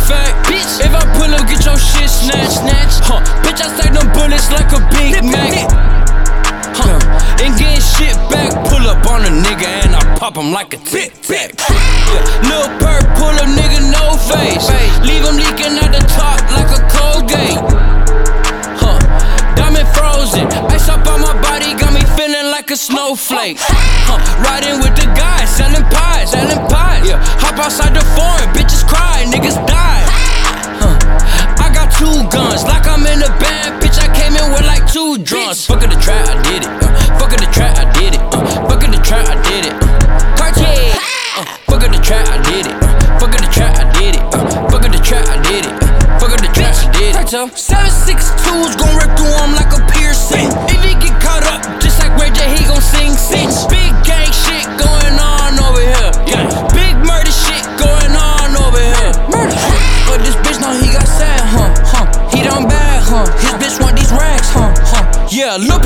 fact, bitch. If I pull up, get your shit snatched, bitch, I stack them bullets like a Big Mac. Ain't getting shit back. Pull up on a nigga and I pop him like a tic tac. Lil' Perk, pull up, nigga, no face. Leave him leaking at the top like a Colgate. Diamond frozen, ice up on my body, got me feeling like a snowflake. Riding with the guys, selling pies. Yeah, hop outside the foreign, bitches cry, niggas die. I got 2 guns, like I'm in a band, bitch. I came in with like 2 drums. Fuck in the trap, I did it. Fuck in the trap, I did it. Fuck in the trap, I did it. Cartier. Fuck in the trap, I did it. Fuck in the trap, I did it. Fuck in the trap, I did it. Fuck in the trap, I did it. 762's gon' rip through him like a piercing. If he get caught up, just like Ray J, he gon' sing. Big gang shit going on over here. Yeah, big murder shit going on over here. Murder. But this bitch know he got sad, He done bad, His bitch want these racks, Yeah, look